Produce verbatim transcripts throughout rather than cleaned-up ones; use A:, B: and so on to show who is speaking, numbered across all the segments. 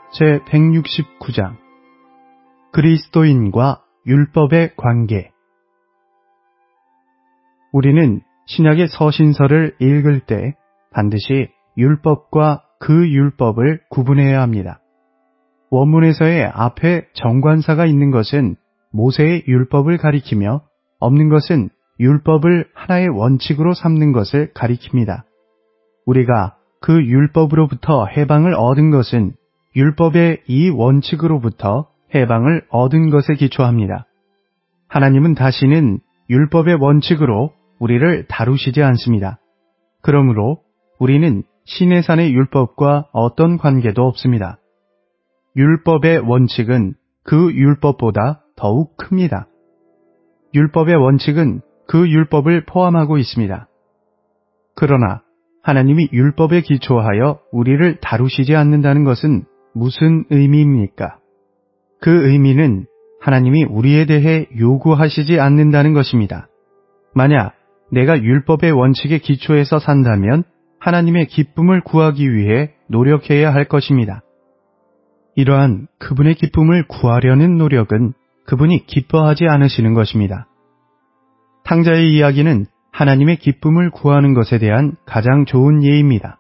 A: 제백육십구 장 그리스도인과 율법의 관계. 우리는 신약의 서신서를 읽을 때 반드시 율법과 그 율법을 구분해야 합니다. 원문에서의 앞에 정관사가 있는 것은 모세의 율법을 가리키며 없는 것은 율법을 하나의 원칙으로 삼는 것을 가리킵니다. 우리가 그 율법으로부터 해방을 얻은 것은 율법의 이 원칙으로부터 해방을 얻은 것에 기초합니다. 하나님은 다시는 율법의 원칙으로 우리를 다루시지 않습니다. 그러므로 우리는 시내산의 율법과 어떤 관계도 없습니다. 율법의 원칙은 그 율법보다 더욱 큽니다. 율법의 원칙은 그 율법을 포함하고 있습니다. 그러나 하나님이 율법에 기초하여 우리를 다루시지 않는다는 것은 무슨 의미입니까? 그 의미는 하나님이 우리에 대해 요구하시지 않는다는 것입니다. 만약 내가 율법의 원칙에 기초해서 산다면 하나님의 기쁨을 구하기 위해 노력해야 할 것입니다. 이러한 그분의 기쁨을 구하려는 노력은 그분이 기뻐하지 않으시는 것입니다. 탕자의 이야기는 하나님의 기쁨을 구하는 것에 대한 가장 좋은 예입니다.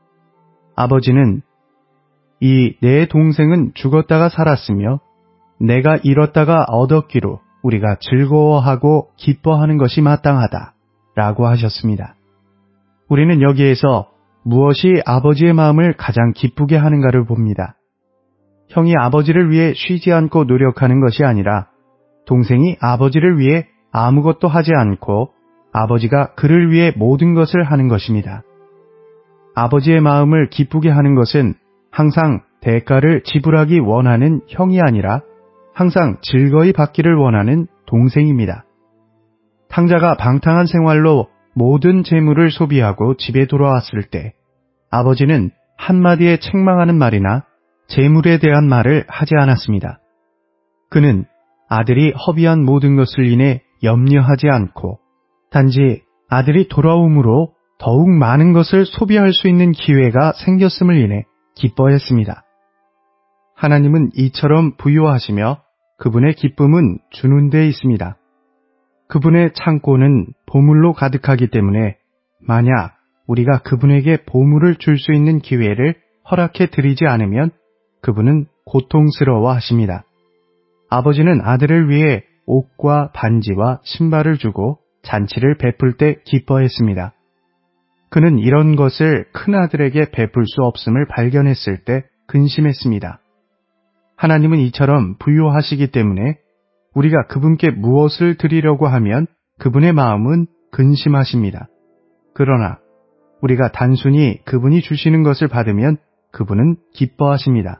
A: 아버지는 이 내 동생은 죽었다가 살았으며 내가 잃었다가 얻었기로 우리가 즐거워하고 기뻐하는 것이 마땅하다 라고 하셨습니다. 우리는 여기에서 무엇이 아버지의 마음을 가장 기쁘게 하는가를 봅니다. 형이 아버지를 위해 쉬지 않고 노력하는 것이 아니라 동생이 아버지를 위해 아무것도 하지 않고 아버지가 그를 위해 모든 것을 하는 것입니다. 아버지의 마음을 기쁘게 하는 것은 항상 대가를 지불하기 원하는 형이 아니라 항상 즐거이 받기를 원하는 동생입니다. 탕자가 방탕한 생활로 모든 재물을 소비하고 집에 돌아왔을 때 아버지는 한마디에 책망하는 말이나 재물에 대한 말을 하지 않았습니다. 그는 아들이 허비한 모든 것을 인해 염려하지 않고 단지 아들이 돌아옴으로 더욱 많은 것을 소비할 수 있는 기회가 생겼음을 인해 기뻐했습니다. 하나님은 이처럼 부유하시며 그분의 기쁨은 주는 데 있습니다. 그분의 창고는 보물로 가득하기 때문에 만약 우리가 그분에게 보물을 줄 수 있는 기회를 허락해 드리지 않으면 그분은 고통스러워 하십니다. 아버지는 아들을 위해 옷과 반지와 신발을 주고 잔치를 베풀 때 기뻐했습니다. 그는 이런 것을 큰아들에게 베풀 수 없음을 발견했을 때 근심했습니다. 하나님은 이처럼 부유하시기 때문에 우리가 그분께 무엇을 드리려고 하면 그분의 마음은 근심하십니다. 그러나 우리가 단순히 그분이 주시는 것을 받으면 그분은 기뻐하십니다.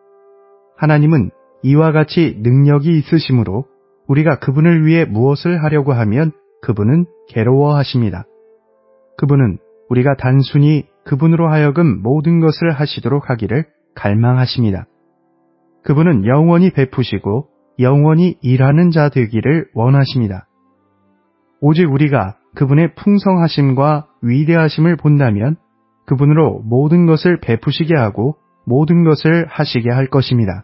A: 하나님은 이와 같이 능력이 있으시므로 우리가 그분을 위해 무엇을 하려고 하면 그분은 괴로워하십니다. 그분은 우리가 단순히 그분으로 하여금 모든 것을 하시도록 하기를 갈망하십니다. 그분은 영원히 베푸시고 영원히 일하는 자 되기를 원하십니다. 오직 우리가 그분의 풍성하심과 위대하심을 본다면 그분으로 모든 것을 베푸시게 하고 모든 것을 하시게 할 것입니다.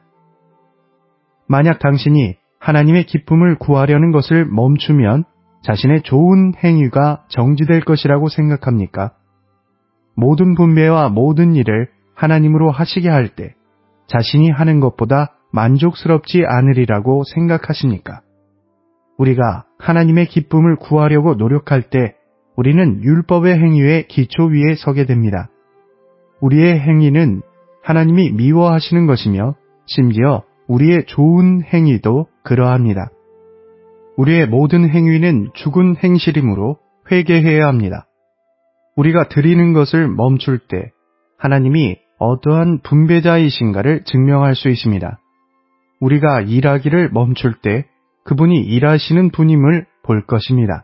A: 만약 당신이 하나님의 기쁨을 구하려는 것을 멈추면 자신의 좋은 행위가 정지될 것이라고 생각합니까? 모든 분배와 모든 일을 하나님으로 하시게 할 때 자신이 하는 것보다 만족스럽지 않으리라고 생각하십니까? 우리가 하나님의 기쁨을 구하려고 노력할 때 우리는 율법의 행위의 기초 위에 서게 됩니다. 우리의 행위는 하나님이 미워하시는 것이며 심지어 우리의 좋은 행위도 그러합니다. 우리의 모든 행위는 죽은 행실이므로 회개해야 합니다. 우리가 드리는 것을 멈출 때 하나님이 어떠한 분배자이신가를 증명할 수 있습니다. 우리가 일하기를 멈출 때 그분이 일하시는 분임을 볼 것입니다.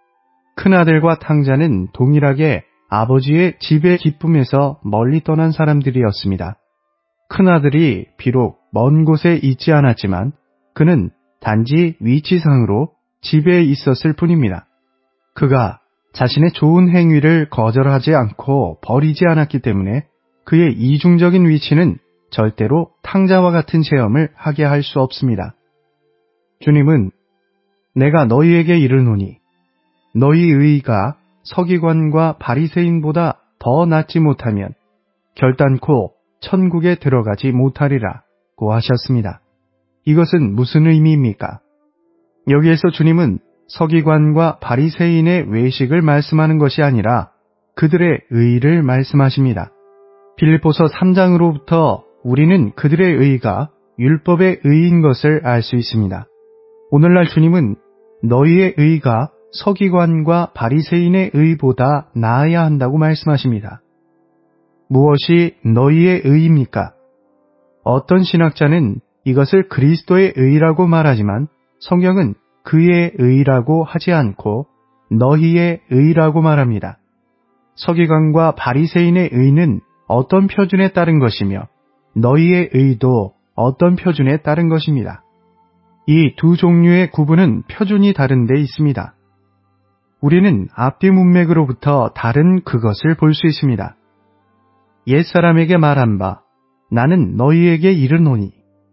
A: 큰아들과 탕자는 동일하게 아버지의 집의 기쁨에서 멀리 떠난 사람들이었습니다. 큰아들이 비록 먼 곳에 있지 않았지만 그는 단지 위치상으로 집에 있었을 뿐입니다. 그가 자신의 좋은 행위를 거절하지 않고 버리지 않았기 때문에 그의 이중적인 위치는 절대로 탕자와 같은 체험을 하게 할 수 없습니다. 주님은 내가 너희에게 이르노니 너희 의가 서기관과 바리새인보다 더 낫지 못하면 결단코 천국에 들어가지 못하리라고 하셨습니다. 이것은 무슨 의미입니까? 여기에서 주님은 서기관과 바리새인의 외식을 말씀하는 것이 아니라 그들의 의를 말씀하십니다. 빌립보서 삼 장으로부터 우리는 그들의 의가 율법의 의인 것을 알 수 있습니다. 오늘날 주님은 너희의 의가 서기관과 바리새인의 의보다 나아야 한다고 말씀하십니다. 무엇이 너희의 의입니까? 어떤 신학자는 이것을 그리스도의 의라고 말하지만 성경은 그의 의라고 하지 않고 너희의 의라고 말합니다. 서기관과 바리새인의 의는 어떤 표준에 따른 것이며 너희의 의도 어떤 표준에 따른 것입니다. 이 두 종류의 구분은 표준이 다른 데 있습니다. 우리는 앞뒤 문맥으로부터 다른 그것을 볼 수 있습니다. 옛사람에게 말한 바 나는 너희에게 이르노니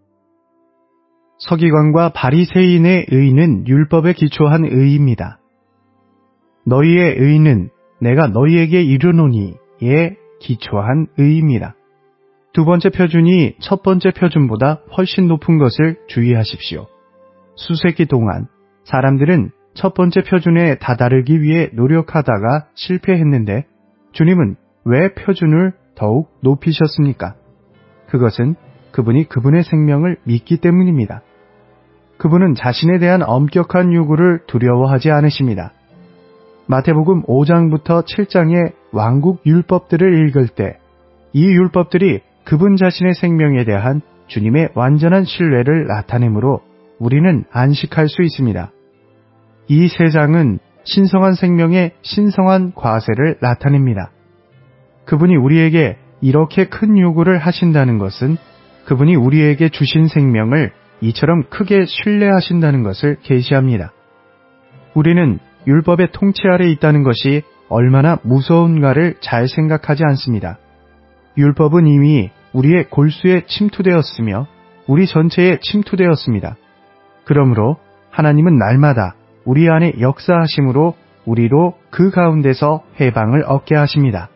A: 서기관과 바리새인의 의는 율법에 기초한 의입니다. 너희의 의는 내가 너희에게 이르노니에 기초한 의입니다. 두 번째 표준이 첫 번째 표준보다 훨씬 높은 것을 주의하십시오. 수세기 동안 사람들은 첫 번째 표준에 다다르기 위해 노력하다가 실패했는데 주님은 왜 표준을 더욱 높이셨습니까? 그것은 그분이 그분의 생명을 믿기 때문입니다. 그분은 자신에 대한 엄격한 요구를 두려워하지 않으십니다. 마태복음 오 장부터 칠 장의 왕국 율법들을 읽을 때 이 율법들이 그분 자신의 생명에 대한 주님의 완전한 신뢰를 나타내므로 우리는 안식할 수 있습니다. 이 세 장은 신성한 생명의 신성한 과세를 나타냅니다. 그분이 우리에게 이렇게 큰 요구를 하신다는 것은 그분이 우리에게 주신 생명을 이처럼 크게 신뢰하신다는 것을 계시합니다. 우리는 율법의 통치 아래 있다는 것이 얼마나 무서운가를 잘 생각하지 않습니다. 율법은 이미 우리의 골수에 침투되었으며 우리 전체에 침투되었습니다. 그러므로 하나님은 날마다 우리 안에 역사하심으로 우리로 그 가운데서 해방을 얻게 하십니다.